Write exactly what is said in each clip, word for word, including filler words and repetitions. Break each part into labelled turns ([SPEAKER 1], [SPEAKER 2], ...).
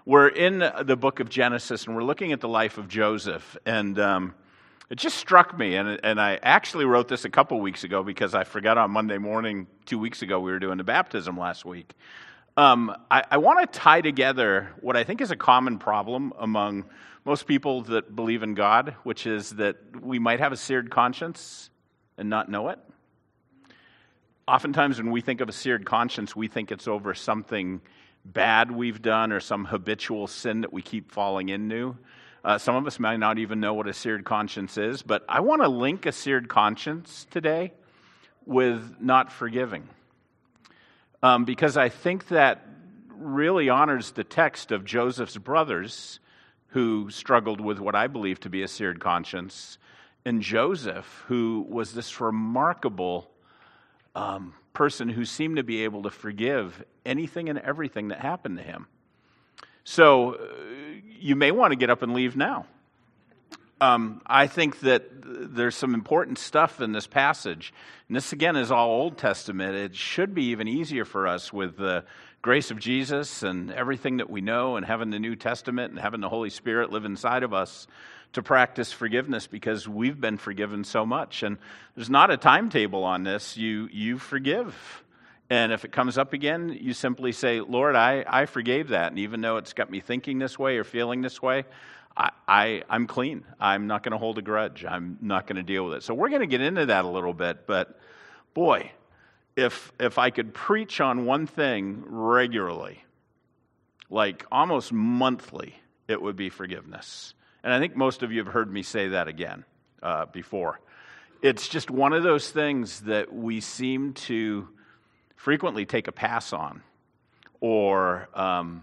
[SPEAKER 1] We're in the book of Genesis, and we're looking at the life of Joseph. And um, it just struck me, and, and I actually wrote this a couple weeks ago because I forgot on Monday morning, two weeks ago, we were doing the baptism last week. Um, I, I want to tie together what I think is a common problem among most people that believe in God, which is that we might have a seared conscience and not know it. Oftentimes when we think of a seared conscience, we think it's over something bad we've done or some habitual sin that we keep falling into. Uh, some of us might not even know what a seared conscience is, but I want to link a seared conscience today with not forgiving. Um, because I think that really honors the text of Joseph's brothers who struggled with what I believe to be a seared conscience, and Joseph, who was this remarkable um, person who seemed to be able to forgive anything and everything that happened to him. So uh, you may want to get up and leave now. Um, I think that there's some important stuff in this passage. And this, again, is all Old Testament. It should be even easier for us with the grace of Jesus and everything that we know and having the New Testament and having the Holy Spirit live inside of us to practice forgiveness because we've been forgiven so much. And there's not a timetable on this. You, you forgive. And if it comes up again, you simply say, Lord, I, I forgave that. And even though it's got me thinking this way or feeling this way, I, I, I'm clean. I'm not going to hold a grudge. I'm not going to deal with it. So we're going to get into that a little bit. But boy, if if I could preach on one thing regularly, like almost monthly, it would be forgiveness. And I think most of you have heard me say that again uh, before. It's just one of those things that we seem to frequently take a pass on, or um,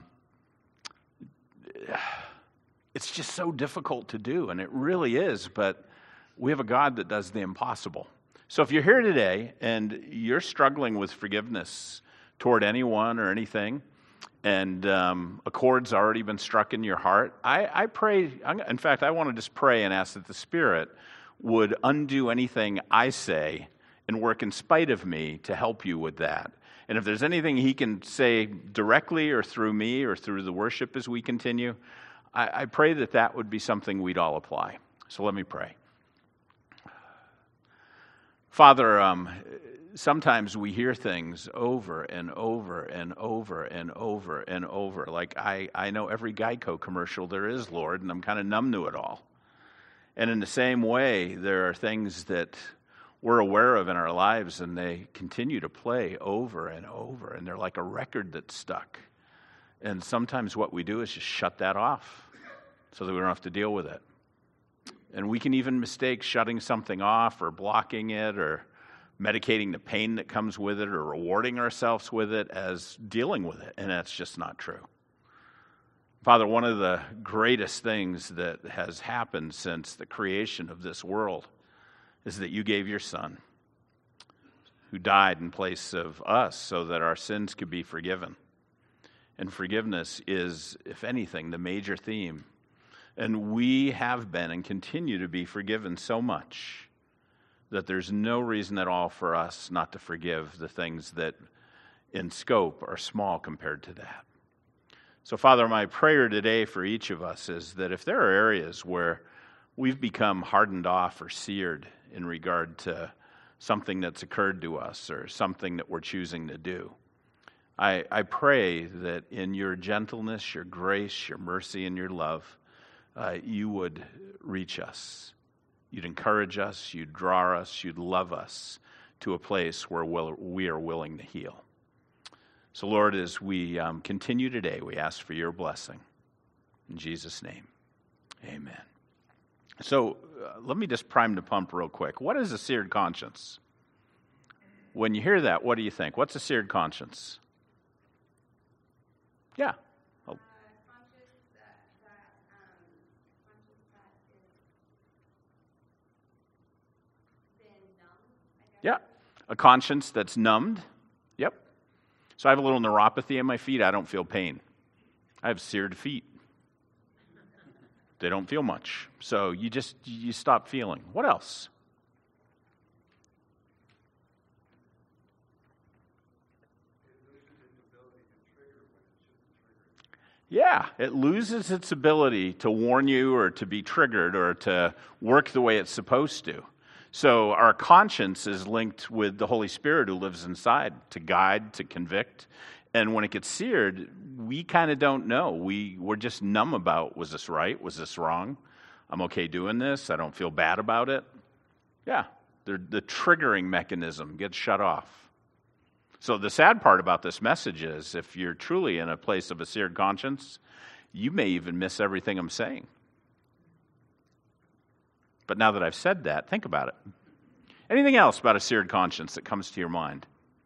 [SPEAKER 1] it's just so difficult to do, and it really is, but we have a God that does the impossible. So if you're here today and you're struggling with forgiveness toward anyone or anything, and um, a chord's already been struck in your heart, I, I pray, in fact, I want to just pray and ask that the Spirit would undo anything I say and work in spite of me to help you with that. And if there's anything He can say directly or through me or through the worship as we continue, I, I pray that that would be something we'd all apply. So let me pray. Father, um, sometimes we hear things over and over and over and over and over. Like I, I know every Geico commercial there is, Lord, and I'm kind of numb to it all. And in the same way, there are things that we're aware of in our lives, and they continue to play over and over, and they're like a record that's stuck. And sometimes what we do is just shut that off so that we don't have to deal with it. And we can even mistake shutting something off or blocking it or medicating the pain that comes with it or rewarding ourselves with it as dealing with it, and that's just not true. Father, one of the greatest things that has happened since the creation of this world is that you gave your Son, who died in place of us so that our sins could be forgiven. And forgiveness is, if anything, the major theme. And we have been and continue to be forgiven so much that there's no reason at all for us not to forgive the things that in scope are small compared to that. So, Father, my prayer today for each of us is that if there are areas where we've become hardened off or seared in regard to something that's occurred to us or something that we're choosing to do, I, I pray that in your gentleness, your grace, your mercy, and your love, uh, you would reach us. You'd encourage us, you'd draw us, you'd love us to a place where we'll, we are willing to heal. So, Lord, as we um, continue today, we ask for your blessing. In Jesus' name, amen. So, uh, let me just prime the pump real quick. What is a seared conscience? When you hear that, what do you think? What's a seared conscience? Yeah. Oh. Yeah, a conscience that's numbed. Yep. So I have a little neuropathy in my feet. I don't feel pain. I have seared feet. They don't feel much. So you just, you stop feeling. What else? Yeah, it loses its ability to warn you or to be triggered or to work the way it's supposed to. So our conscience is linked with the Holy Spirit who lives inside to guide, to convict. And when it gets seared, we kind of don't know. We, we're just numb about, was this right? Was this wrong? I'm okay doing this. I don't feel bad about it. Yeah, the, the triggering mechanism gets shut off. So the sad part about this message is if you're truly in a place of a seared conscience, you may even miss everything I'm saying. But now that I've said that, think about it. Anything else about a seared conscience that comes to your mind?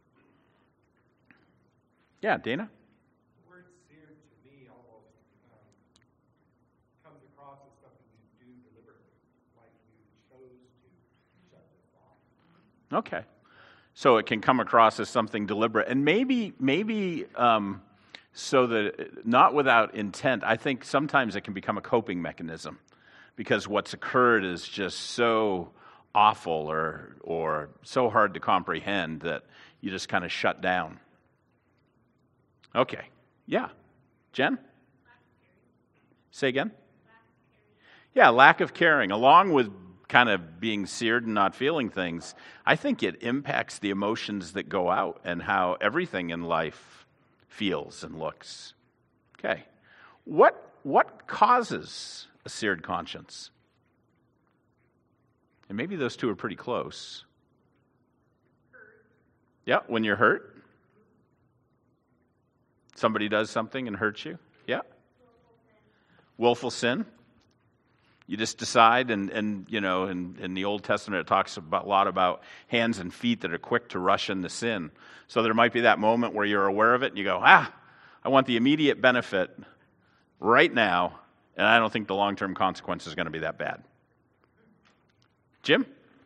[SPEAKER 1] Yeah, Dana?
[SPEAKER 2] The word seared to me almost um, comes across as something you do deliberately, like you chose to shut this off.
[SPEAKER 1] Okay. So it can come across as something deliberate. And maybe, maybe um, so that, not without intent, I think sometimes it can become a coping mechanism because what's occurred is just so awful or or so hard to comprehend that you just kind of shut down. Okay. Yeah. Jen? Say again? Yeah, lack of caring. Along with kind of being seared and not feeling things, I think it impacts the emotions that go out and how everything in life feels and looks. Okay. What what causes a seared conscience? And maybe those two are pretty close. Yeah, when you're hurt. Somebody does something and hurts you. Yeah. Willful sin. You just decide, and, and you know, in, in the Old Testament it talks about, a lot about hands and feet that are quick to rush into sin. So there might be that moment where you're aware of it and you go, ah, I want the immediate benefit right now, and I don't think the long-term consequence is going to be that bad. Jim?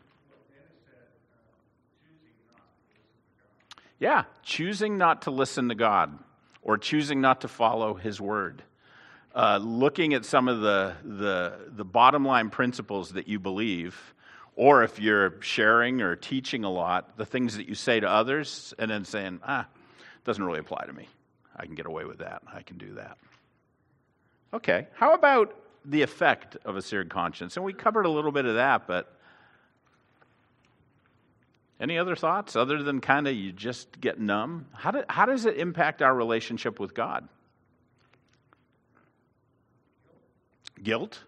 [SPEAKER 1] Yeah, choosing not to listen to God or choosing not to follow His word. Uh, looking at some of the, the the bottom line principles that you believe, or if you're sharing or teaching a lot, the things that you say to others, and then saying, ah, doesn't really apply to me. I can get away with that. I can do that. Okay, how about the effect of a seared conscience? And we covered a little bit of that, but any other thoughts other than kind of you just get numb? How do, how does it impact our relationship with God? Guilt?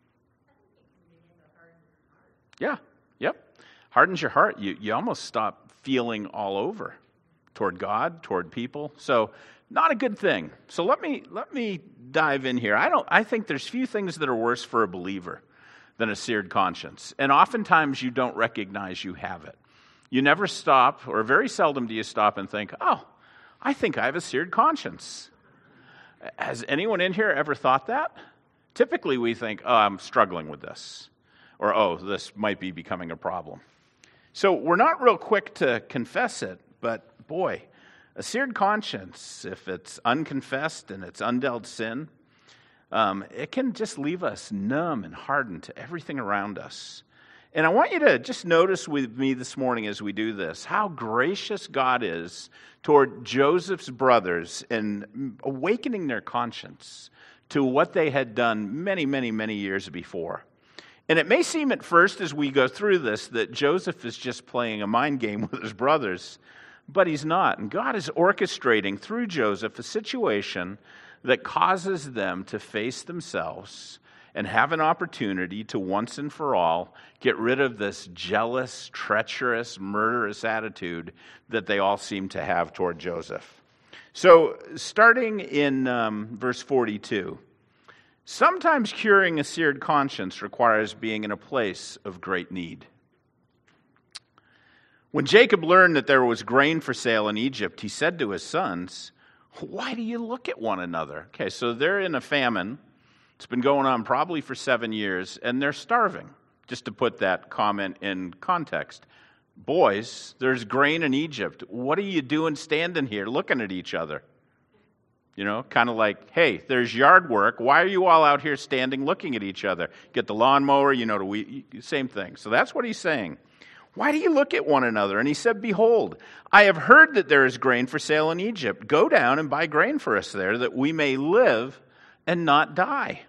[SPEAKER 1] Yeah, yep. Hardens your heart. You you almost stop feeling all over toward God, toward people. So not a good thing. So let me let me dive in here. I don't I think there's few things that are worse for a believer than a seared conscience. And oftentimes you don't recognize you have it. You never stop, or very seldom do you stop and think, oh, I think I have a seared conscience. Has anyone in here ever thought that? Typically we think, oh, I'm struggling with this. Or, oh, this might be becoming a problem. So we're not real quick to confess it, but boy, a seared conscience, if it's unconfessed and it's undealt sin, um, it can just leave us numb and hardened to everything around us. And I want you to just notice with me this morning as we do this, how gracious God is toward Joseph's brothers in awakening their conscience to what they had done many, many, many years before. And it may seem at first as we go through this that Joseph is just playing a mind game with his brothers, but he's not. And God is orchestrating through Joseph a situation that causes them to face themselves and have an opportunity to once and for all get rid of this jealous, treacherous, murderous attitude that they all seem to have toward Joseph. So, starting in um, verse forty-two, sometimes curing a seared conscience requires being in a place of great need. When Jacob learned that there was grain for sale in Egypt, he said to his sons, why do you look at one another? Okay, so they're in a famine. It's been going on probably for seven years, and they're starving. Just to put that comment in context. Boys, there's grain in Egypt. What are you doing standing here looking at each other? You know, kind of like, hey, there's yard work. Why are you all out here standing looking at each other? Get the lawnmower, you know, the we, same thing. So that's what he's saying. Why do you look at one another? And he said, behold, I have heard that there is grain for sale in Egypt. Go down and buy grain for us there, that we may live and not die.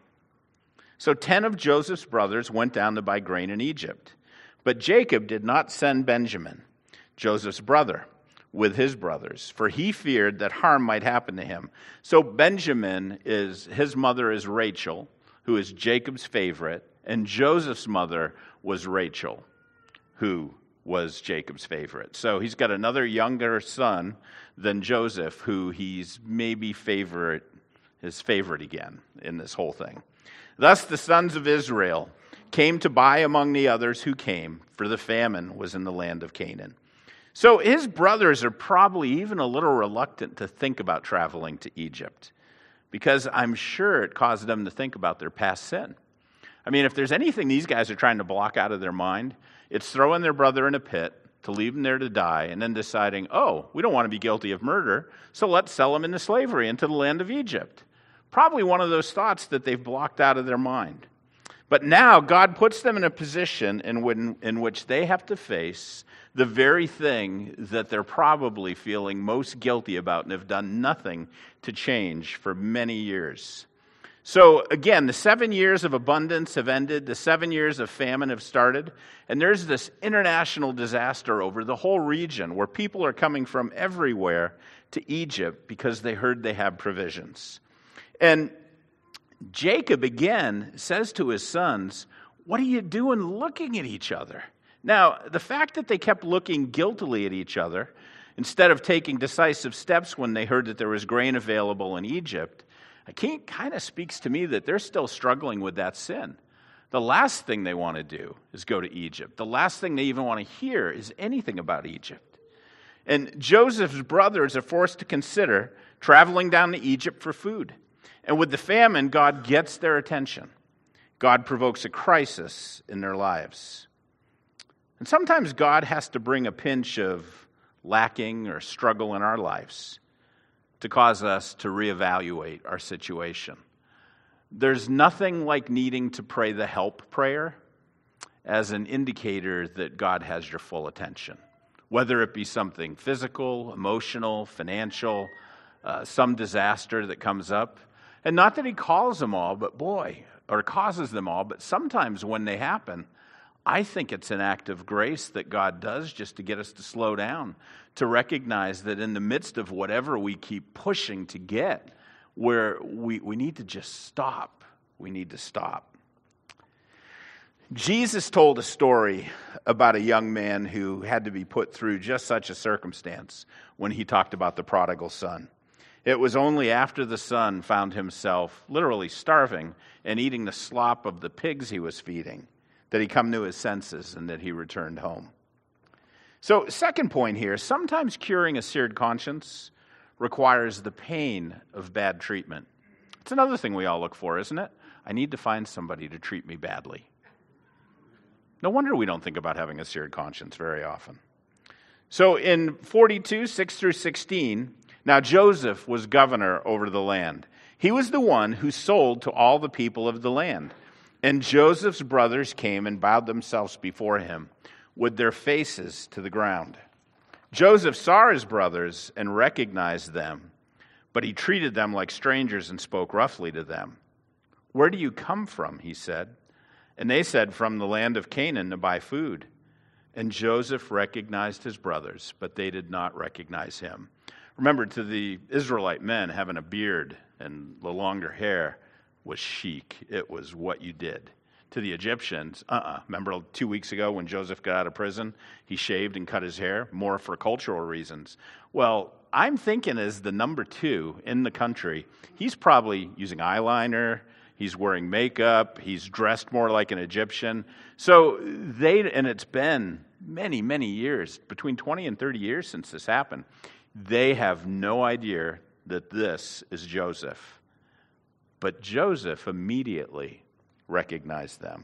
[SPEAKER 1] So ten of Joseph's brothers went down to buy grain in Egypt. But Jacob did not send Benjamin, Joseph's brother, with his brothers, for he feared that harm might happen to him. So Benjamin is, his mother is Rachel, who is Jacob's favorite, and Joseph's mother was Rachel, who was Jacob's favorite. So he's got another younger son than Joseph, who he's maybe favorite, his favorite again in this whole thing. Thus the sons of Israel came to buy among the others who came, for the famine was in the land of Canaan. So his brothers are probably even a little reluctant to think about traveling to Egypt, because I'm sure it caused them to think about their past sin. I mean, if there's anything these guys are trying to block out of their mind, it's throwing their brother in a pit to leave him there to die, and then deciding, oh, we don't want to be guilty of murder, so let's sell him into slavery into the land of Egypt. Probably one of those thoughts that they've blocked out of their mind. But now God puts them in a position in, when, in which they have to face the very thing that they're probably feeling most guilty about and have done nothing to change for many years. So again, the seven years of abundance have ended, the seven years of famine have started, and there's this international disaster over the whole region where people are coming from everywhere to Egypt because they heard they had provisions. And Jacob again says to his sons, what are you doing looking at each other? Now, the fact that they kept looking guiltily at each other instead of taking decisive steps when they heard that there was grain available in Egypt, it kind of speaks to me that they're still struggling with that sin. The last thing they want to do is go to Egypt. The last thing they even want to hear is anything about Egypt. And Joseph's brothers are forced to consider traveling down to Egypt for food. And with the famine, God gets their attention. God provokes a crisis in their lives. And sometimes God has to bring a pinch of lacking or struggle in our lives to cause us to reevaluate our situation. There's nothing like needing to pray the help prayer as an indicator that God has your full attention. Whether it be something physical, emotional, financial, uh, some disaster that comes up. And not that he calls them all, but boy, or causes them all, but sometimes when they happen, I think it's an act of grace that God does just to get us to slow down, to recognize that in the midst of whatever we keep pushing to get, where we, we need to just stop. We need to stop. Jesus told a story about a young man who had to be put through just such a circumstance when he talked about the prodigal son. It was only after the son found himself literally starving and eating the slop of the pigs he was feeding that he come to his senses and that he returned home. So, second point here, sometimes curing a seared conscience requires the pain of bad treatment. It's another thing we all look for, isn't it? I need to find somebody to treat me badly. No wonder we don't think about having a seared conscience very often. So in forty-two, six through sixteen, now Joseph was governor over the land. He was the one who sold to all the people of the land. And Joseph's brothers came and bowed themselves before him with their faces to the ground. Joseph saw his brothers and recognized them, but he treated them like strangers and spoke roughly to them. "Where do you come from?" he said. And they said, "From the land of Canaan to buy food." And Joseph recognized his brothers, but they did not recognize him. Remember, to the Israelite men, having a beard and the longer hair was chic. It was what you did. To the Egyptians, uh-uh. Remember two weeks ago when Joseph got out of prison, he shaved and cut his hair, more for cultural reasons. Well, I'm thinking as the number two in the country, he's probably using eyeliner, he's wearing makeup, he's dressed more like an Egyptian. So they, and it's been many, many years, between twenty and thirty years since this happened. They have no idea that this is Joseph. But Joseph immediately recognized them.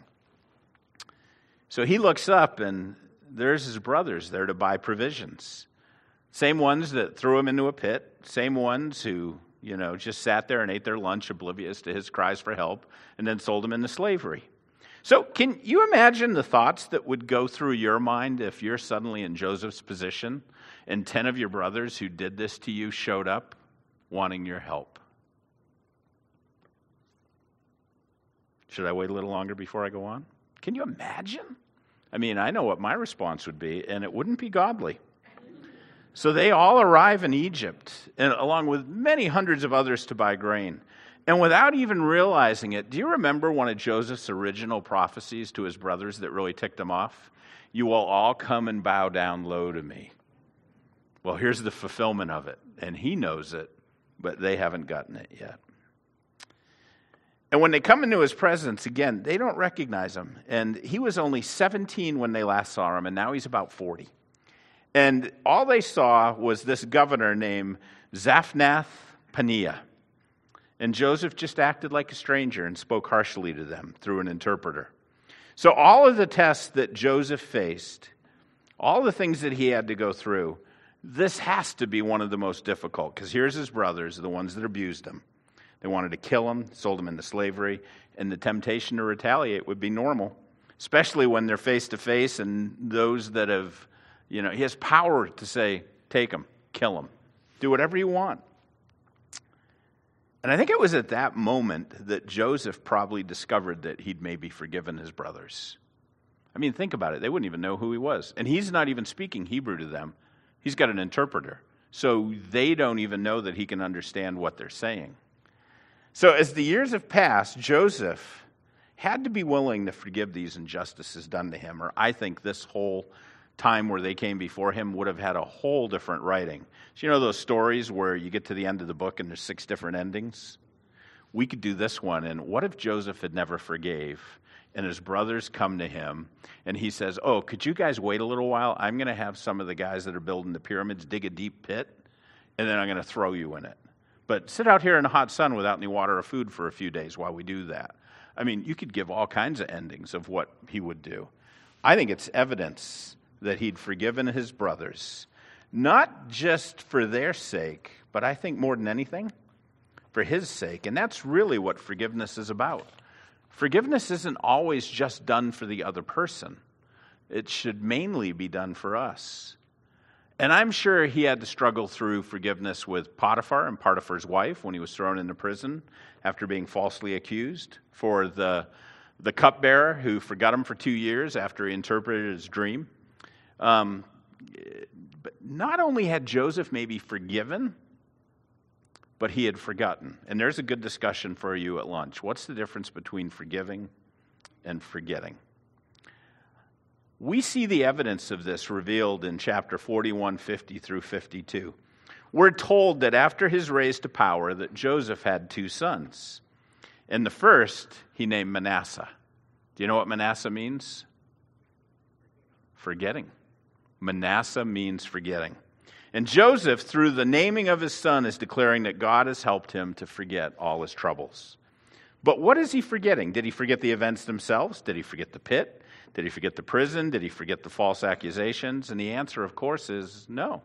[SPEAKER 1] So he looks up and there's his brothers there to buy provisions. Same ones that threw him into a pit, same ones who, you know, just sat there and ate their lunch oblivious to his cries for help and then sold him into slavery. So can you imagine the thoughts that would go through your mind if you're suddenly in Joseph's position and ten of your brothers who did this to you showed up wanting your help? Should I wait a little longer before I go on? Can you imagine? I mean, I know what my response would be, and it wouldn't be godly. So they all arrive in Egypt, and along with many hundreds of others to buy grain. And without even realizing it, do you remember one of Joseph's original prophecies to his brothers that really ticked him off? You will all come and bow down low to me. Well, here's the fulfillment of it, and he knows it, but they haven't gotten it yet. And when they come into his presence, again, they don't recognize him. And he was only seventeen when they last saw him, and now he's about forty. And all they saw was this governor named Zaphnath-Paneah. And Joseph just acted like a stranger and spoke harshly to them through an interpreter. So all of the tests that Joseph faced, all the things that he had to go through, this has to be one of the most difficult, because here's his brothers, the ones that abused him. They wanted to kill him, sold him into slavery, and the temptation to retaliate would be normal, especially when they're face-to-face and those that have, you know, he has power to say, take him, kill him, do whatever you want. And I think it was at that moment that Joseph probably discovered that he'd maybe forgiven his brothers. I mean, think about it. They wouldn't even know who he was. And he's not even speaking Hebrew to them. He's got an interpreter. So they don't even know that he can understand what they're saying. So as the years have passed, Joseph had to be willing to forgive these injustices done to him, or I think this whole time where they came before him would have had a whole different writing. So you know those stories where you get to the end of the book and there's six different endings? We could do this one, and what if Joseph had never forgave, and his brothers come to him, and he says, oh, could you guys wait a little while? I'm going to have some of the guys that are building the pyramids dig a deep pit, and then I'm going to throw you in it. But sit out here in the hot sun without any water or food for a few days while we do that. I mean, you could give all kinds of endings of what he would do. I think it's evidence that he'd forgiven his brothers, not just for their sake, but I think more than anything, for his sake. And that's really what forgiveness is about. Forgiveness isn't always just done for the other person. It should mainly be done for us. And I'm sure he had to struggle through forgiveness with Potiphar and Potiphar's wife when he was thrown into prison after being falsely accused, for the, the cupbearer who forgot him for two years after he interpreted his dream. Um, but not only had Joseph maybe forgiven, but he had forgotten. And there's a good discussion for you at lunch. What's the difference between forgiving and forgetting? We see the evidence of this revealed in chapter forty-one, fifty through fifty-two. We're told that after his raise to power that Joseph had two sons. And the first he named Manasseh. Do you know what Manasseh means? Forgetting. Manasseh means forgetting. And Joseph, through the naming of his son, is declaring that God has helped him to forget all his troubles. But what is he forgetting? Did he forget the events themselves? Did he forget the pit? Did he forget the prison? Did he forget the false accusations? And the answer, of course, is no.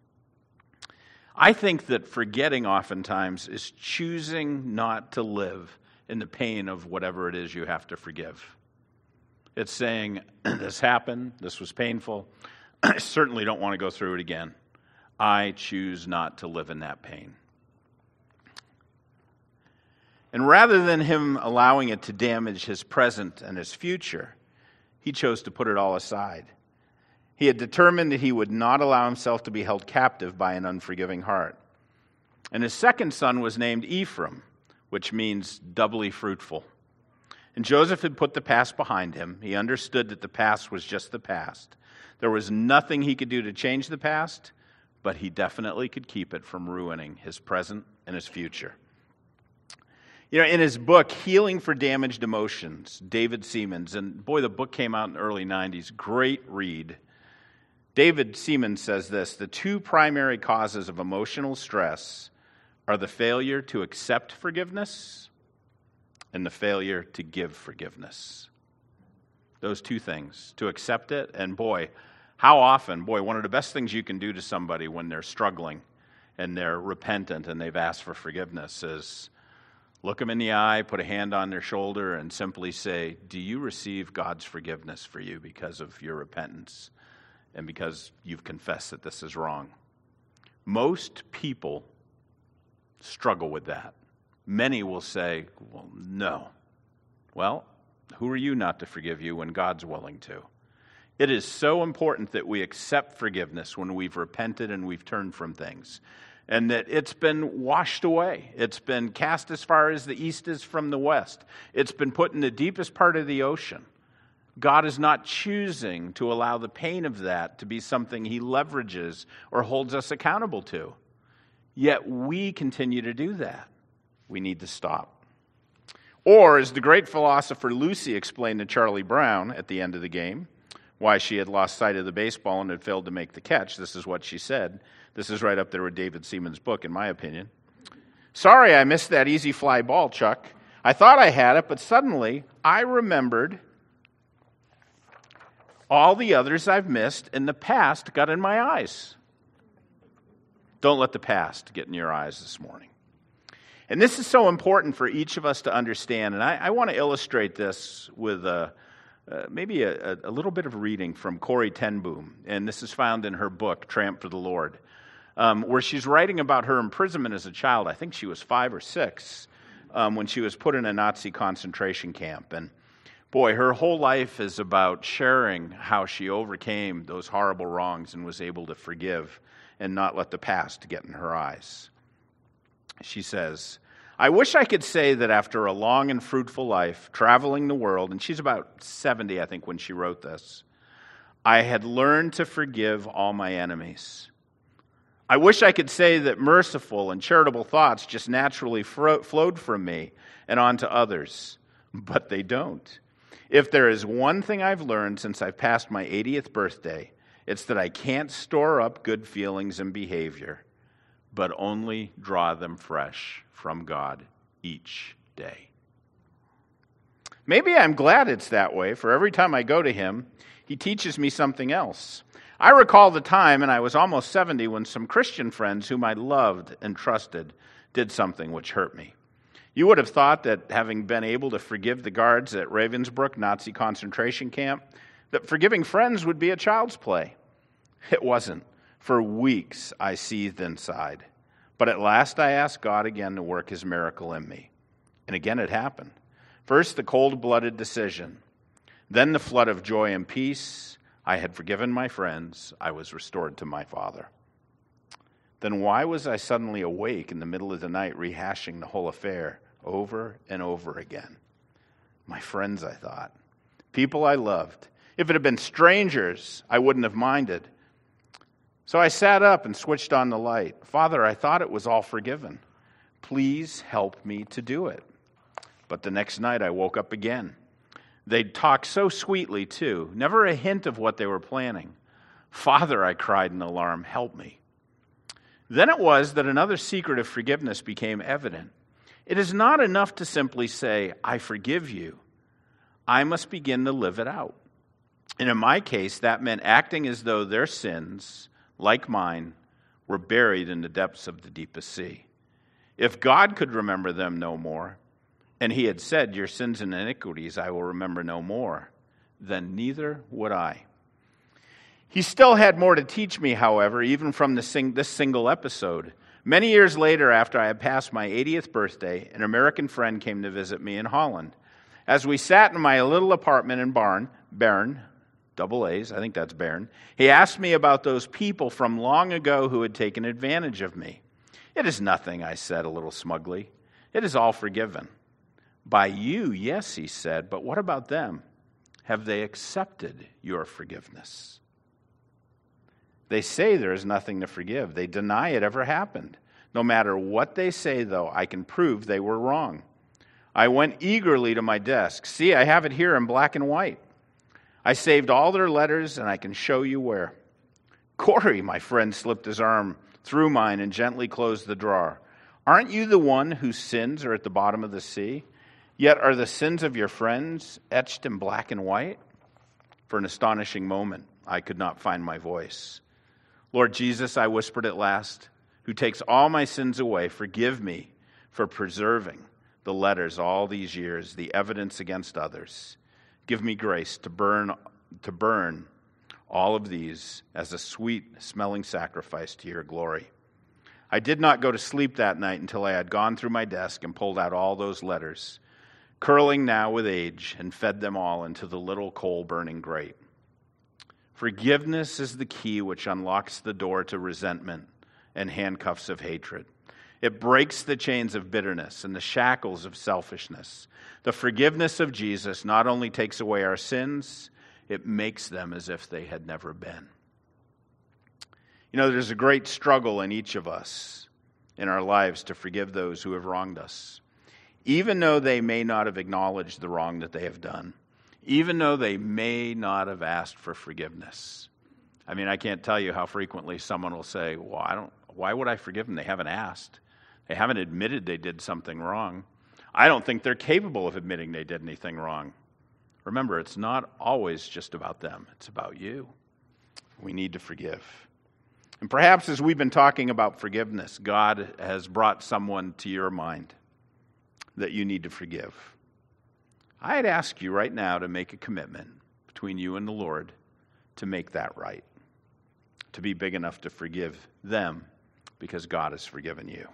[SPEAKER 1] I think that forgetting oftentimes is choosing not to live in the pain of whatever it is you have to forgive. It's saying, this happened, this was painful, I certainly don't want to go through it again. I choose not to live in that pain. And rather than him allowing it to damage his present and his future, he chose to put it all aside. He had determined that he would not allow himself to be held captive by an unforgiving heart. And his second son was named Ephraim, which means doubly fruitful. And Joseph had put the past behind him. He understood that the past was just the past. There was nothing he could do to change the past, but he definitely could keep it from ruining his present and his future. You know, in his book, Healing for Damaged Emotions, David Seamands, and boy, the book came out in the early nineties, great read. David Seamands says this: the two primary causes of emotional stress are the failure to accept forgiveness and the failure to give forgiveness. Those two things, to accept it, and boy, how often, boy, one of the best things you can do to somebody when they're struggling and they're repentant and they've asked for forgiveness is Look them in the eye, put a hand on their shoulder, and simply say, do you receive God's forgiveness for you because of your repentance and because you've confessed that this is wrong? Most people struggle with that. Many will say, well, no. Well, who are you not to forgive you when God's willing to? It is so important that we accept forgiveness when we've repented and we've turned from things, and that it's been washed away. It's been cast as far as the east is from the west. It's been put in the deepest part of the ocean. God is not choosing to allow the pain of that to be something he leverages or holds us accountable to. Yet we continue to do that. We need to stop. Or, as the great philosopher Lucy explained to Charlie Brown at the end of the game, why she had lost sight of the baseball and had failed to make the catch, this is what she said. This is right up there with David Seaman's book, in my opinion. Sorry I missed that easy fly ball, Chuck. I thought I had it, but suddenly I remembered all the others I've missed in the past got in my eyes. Don't let the past get in your eyes this morning. And this is so important for each of us to understand. And I, I want to illustrate this with a, uh, maybe a, a little bit of reading from Corrie ten Boom. And this is found in her book, Tramp for the Lord, um, where she's writing about her imprisonment as a child. I think she was five or six um, when she was put in a Nazi concentration camp. And boy, her whole life is about sharing how she overcame those horrible wrongs and was able to forgive and not let the past get in her eyes. She says, I wish I could say that after a long and fruitful life, traveling the world, and she's about seventy, I think, when she wrote this, I had learned to forgive all my enemies. I wish I could say that merciful and charitable thoughts just naturally fro- flowed from me and onto others, but they don't. If there is one thing I've learned since I've passed my eightieth birthday, it's that I can't store up good feelings and behavior, but only draw them fresh from God each day. Maybe I'm glad it's that way, for every time I go to him, he teaches me something else. I recall the time, and I was almost seventy, when some Christian friends whom I loved and trusted did something which hurt me. You would have thought that having been able to forgive the guards at Ravensbrück Nazi concentration camp, that forgiving friends would be a child's play. It wasn't. For weeks I seethed inside. But at last I asked God again to work his miracle in me. And again it happened. First the cold-blooded decision. Then the flood of joy and peace. I had forgiven my friends. I was restored to my Father. Then why was I suddenly awake in the middle of the night rehashing the whole affair over and over again? My friends, I thought. People I loved. If it had been strangers, I wouldn't have minded. So I sat up and switched on the light. Father, I thought it was all forgiven. Please help me to do it. But the next night I woke up again. They'd talk so sweetly, too. Never a hint of what they were planning. Father, I cried in alarm, help me. Then it was that another secret of forgiveness became evident. It is not enough to simply say, I forgive you. I must begin to live it out. And in my case, that meant acting as though their sins, like mine, were buried in the depths of the deepest sea. If God could remember them no more, and he had said, your sins and iniquities I will remember no more, then neither would I. He still had more to teach me, however, even from this, sing- this single episode. Many years later, after I had passed my eightieth birthday, an American friend came to visit me in Holland. As we sat in my little apartment in Barn, Bern, double A's, I think that's Bern, he asked me about those people from long ago who had taken advantage of me. It is nothing, I said a little smugly. It is all forgiven. By you, yes, he said, but what about them? Have they accepted your forgiveness? They say there is nothing to forgive. They deny it ever happened. No matter what they say, though, I can prove they were wrong. I went eagerly to my desk. See, I have it here in black and white. I saved all their letters, and I can show you where. Corey, my friend, slipped his arm through mine and gently closed the drawer. Aren't you the one whose sins are at the bottom of the sea? Yet are the sins of your friends etched in black and white? For an astonishing moment, I could not find my voice. Lord Jesus, I whispered at last, who takes all my sins away, forgive me for preserving the letters all these years, the evidence against others. Give me grace to burn to burn all of these as a sweet-smelling sacrifice to your glory. I did not go to sleep that night until I had gone through my desk and pulled out all those letters, curling now with age, and fed them all into the little coal-burning grate. Forgiveness is the key which unlocks the door to resentment and handcuffs of hatred. It breaks the chains of bitterness and the shackles of selfishness. The forgiveness of Jesus not only takes away our sins, it makes them as if they had never been. You know, there's a great struggle in each of us in our lives to forgive those who have wronged us, even though they may not have acknowledged the wrong that they have done, even though they may not have asked for forgiveness. I mean, I can't tell you how frequently someone will say, well, I don't, why would I forgive them? They haven't asked. They haven't admitted they did something wrong. I don't think they're capable of admitting they did anything wrong. Remember, it's not always just about them. It's about you. We need to forgive. And perhaps as we've been talking about forgiveness, God has brought someone to your mind that you need to forgive. I'd ask you right now to make a commitment between you and the Lord to make that right, to be big enough to forgive them because God has forgiven you.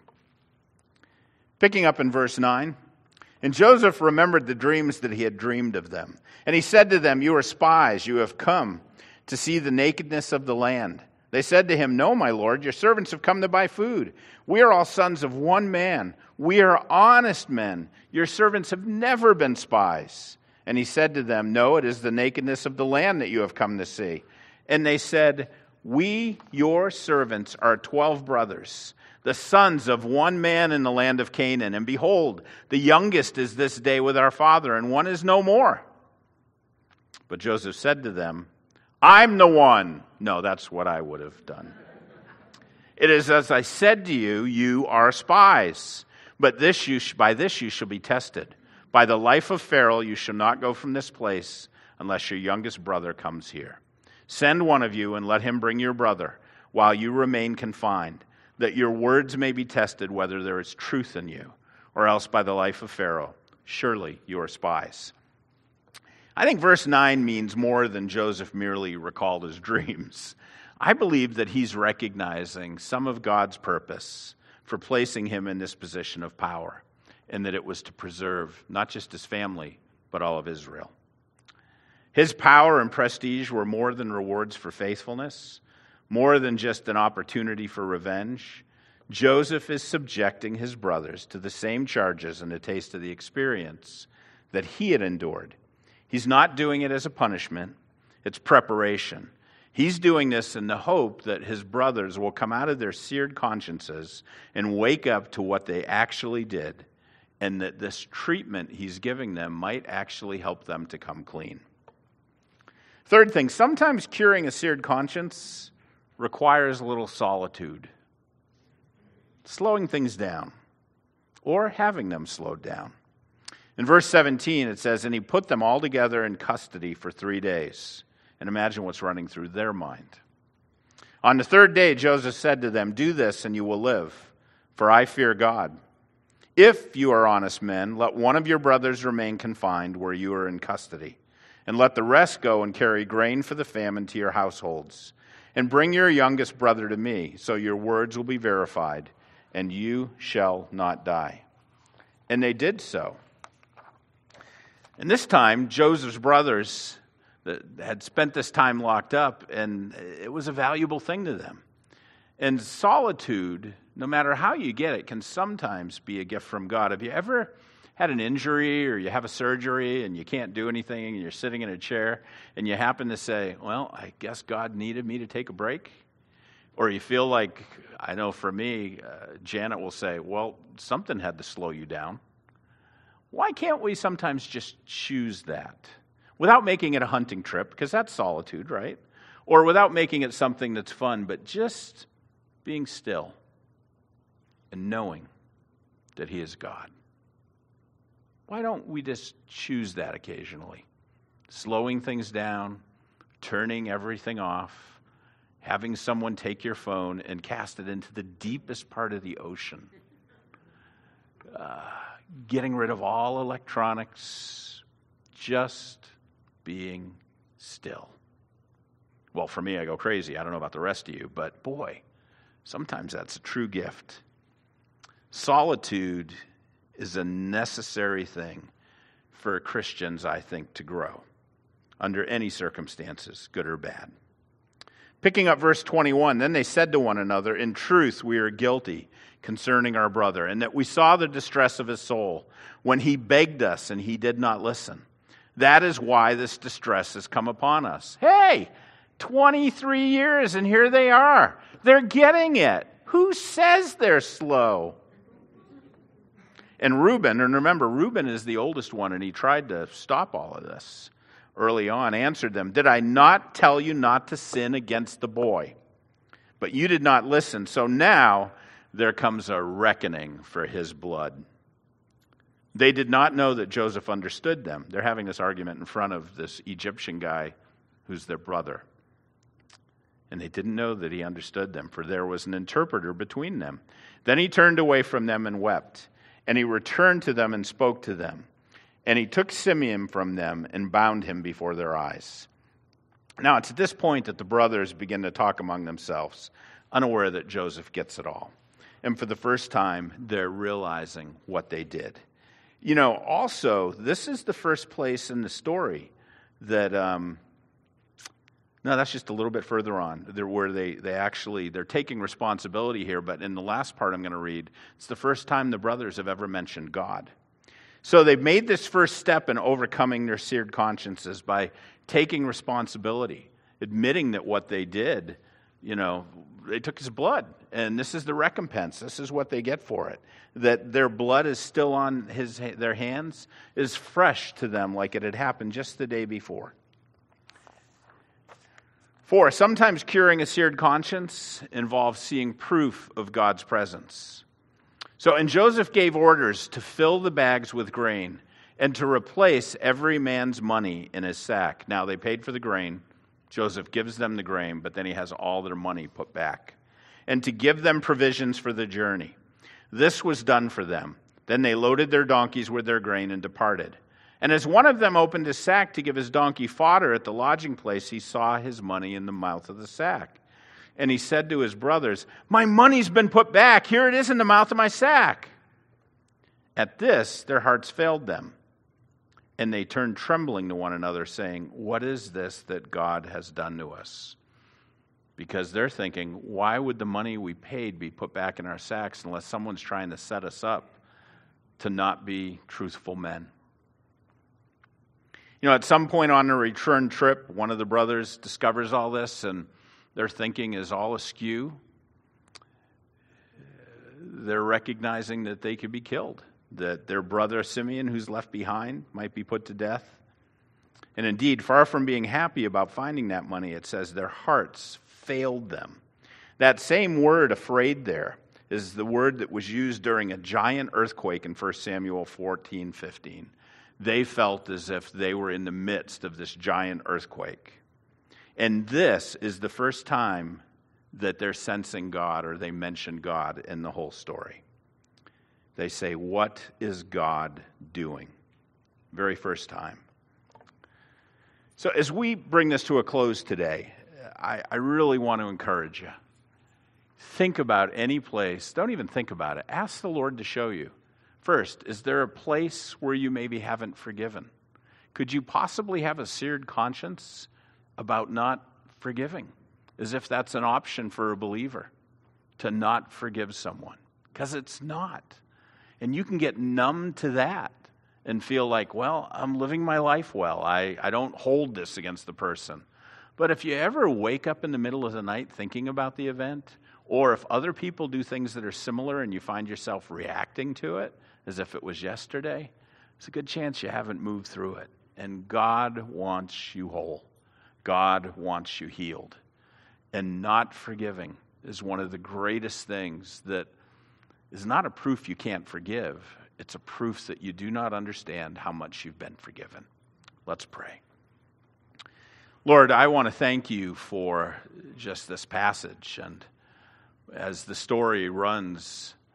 [SPEAKER 1] Picking up in verse nine, and Joseph remembered the dreams that he had dreamed of them. And he said to them, you are spies, you have come to see the nakedness of the land. They said to him, no, my lord, your servants have come to buy food. We are all sons of one man. We are honest men. Your servants have never been spies. And he said to them, no, it is the nakedness of the land that you have come to see. And they said, we, your servants, are twelve brothers, the sons of one man in the land of Canaan. And behold, the youngest is this day with our father, and one is no more. But Joseph said to them, I'm the one. No, that's what I would have done. It is as I said to you, you are spies. But this you sh- by this you shall be tested. By the life of Pharaoh you shall not go from this place unless your youngest brother comes here. Send one of you and let him bring your brother while you remain confined, that your words may be tested whether there is truth in you, or else by the life of Pharaoh, surely you are spies. I think verse nine means more than Joseph merely recalled his dreams. I believe that he's recognizing some of God's purpose for placing him in this position of power, and that it was to preserve not just his family, but all of Israel. His power and prestige were more than rewards for faithfulness, more than just an opportunity for revenge. Joseph is subjecting his brothers to the same charges and a taste of the experience that he had endured. He's not doing it as a punishment. It's preparation. He's doing this in the hope that his brothers will come out of their seared consciences and wake up to what they actually did, and that this treatment he's giving them might actually help them to come clean. Third thing, sometimes curing a seared conscience requires a little solitude, slowing things down, or having them slowed down. In verse seventeen, it says, and he put them all together in custody for three days. And imagine what's running through their mind. On the third day, Joseph said to them, do this and you will live, for I fear God. If you are honest men, let one of your brothers remain confined where you are in custody, and let the rest go and carry grain for the famine to your households. And bring your youngest brother to me, so your words will be verified, and you shall not die. And they did so. And this time, Joseph's brothers that had spent this time locked up, and it was a valuable thing to them. And solitude, no matter how you get it, can sometimes be a gift from God. Have you ever had an injury or you have a surgery and you can't do anything and you're sitting in a chair and you happen to say, well, I guess God needed me to take a break? Or you feel like, I know for me, uh, Janet will say, well, something had to slow you down. Why can't we sometimes just choose that? Without making it a hunting trip, because that's solitude, right? Or without making it something that's fun, but just being still and knowing that He is God. Why don't we just choose that occasionally? Slowing things down, turning everything off, having someone take your phone and cast it into the deepest part of the ocean. Uh, getting rid of all electronics, just being still. Well, for me, I go crazy. I don't know about the rest of you, but boy, sometimes that's a true gift. Solitude is a necessary thing for Christians, I think, to grow under any circumstances, good or bad. Picking up verse twenty-one, then they said to one another, in truth, we are guilty concerning our brother, and that we saw the distress of his soul when he begged us and he did not listen. That is why this distress has come upon us. Hey, twenty-three years and here they are. They're getting it. Who says they're slow? And Reuben, and remember, Reuben is the oldest one, and he tried to stop all of this early on, answered them, did I not tell you not to sin against the boy? But you did not listen. So now there comes a reckoning for his blood. They did not know that Joseph understood them. They're having this argument in front of this Egyptian guy who's their brother. And they didn't know that he understood them, for there was an interpreter between them. Then he turned away from them and wept. And he returned to them and spoke to them. And he took Simeon from them and bound him before their eyes. Now it's at this point that the brothers begin to talk among themselves, unaware that Joseph gets it all. And for the first time, they're realizing what they did. You know, also, this is the first place in the story that, um, no, that's just a little bit further on, where they, they actually, they're taking responsibility here, but in the last part I'm going to read, it's the first time the brothers have ever mentioned God. So they've made this first step in overcoming their seared consciences by taking responsibility, admitting that what they did, you know, they took his blood, and this is the recompense. This is what they get for it. That their blood is still on his their hands is fresh to them like it had happened just the day before. Four, sometimes curing a seared conscience involves seeing proof of God's presence. So, and Joseph gave orders to fill the bags with grain and to replace every man's money in his sack. Now, they paid for the grain. Joseph gives them the grain, but then he has all their money put back. And to give them provisions for the journey. This was done for them. Then they loaded their donkeys with their grain and departed. And as one of them opened his sack to give his donkey fodder at the lodging place, he saw his money in the mouth of the sack. And he said to his brothers, my money's been put back. Here it is in the mouth of my sack. At this, their hearts failed them. And they turned trembling to one another, saying, what is this that God has done to us? Because they're thinking, why would the money we paid be put back in our sacks unless someone's trying to set us up to not be truthful men? You know, at some point on a return trip, one of the brothers discovers all this, and their thinking is all askew. They're recognizing that they could be killed, that their brother Simeon, who's left behind, might be put to death. And indeed, far from being happy about finding that money, it says their hearts failed them. That same word, afraid, there is the word that was used during a giant earthquake in First Samuel fourteen fifteen. They felt as if they were in the midst of this giant earthquake. And this is the first time that they're sensing God, or they mention God in the whole story. They say, what is God doing? Very first time. So as we bring this to a close today, I, I really want to encourage you. Think about any place. Don't even think about it. Ask the Lord to show you. First, is there a place where you maybe haven't forgiven? Could you possibly have a seared conscience about not forgiving? As if that's an option for a believer, to not forgive someone. Because it's not. And you can get numb to that and feel like, well, I'm living my life well. I, I don't hold this against the person. But if you ever wake up in the middle of the night thinking about the event, or if other people do things that are similar and you find yourself reacting to it as if it was yesterday, there's a good chance you haven't moved through it. And God wants you whole. God wants you healed. And not forgiving is one of the greatest things that is not a proof you can't forgive. It's a proof that you do not understand how much you've been forgiven. Let's pray. Lord, I want to thank you for just this passage. And as the story runs,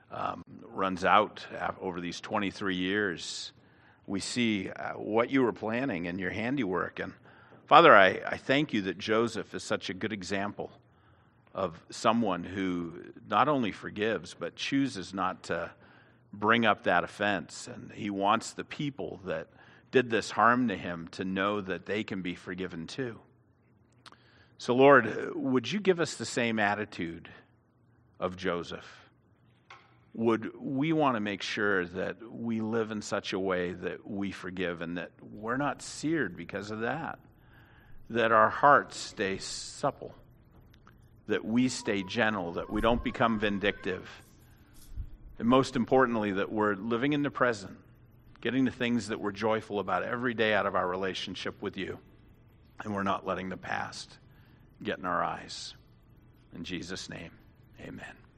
[SPEAKER 1] um, runs out over these twenty-three years, we see uh, what you were planning and your handiwork. And Father, I, I thank you that Joseph is such a good example of someone who not only forgives, but chooses not to bring up that offense. And he wants the people that did this harm to him to know that they can be forgiven too. So Lord, would you give us the same attitude of Joseph? Would we want to make sure that we live in such a way that we forgive and that we're not seared because of that? That our hearts stay supple, that we stay gentle, that we don't become vindictive, and most importantly, that we're living in the present, getting the things that we're joyful about every day out of our relationship with you, and we're not letting the past get in our eyes. In Jesus' name, amen.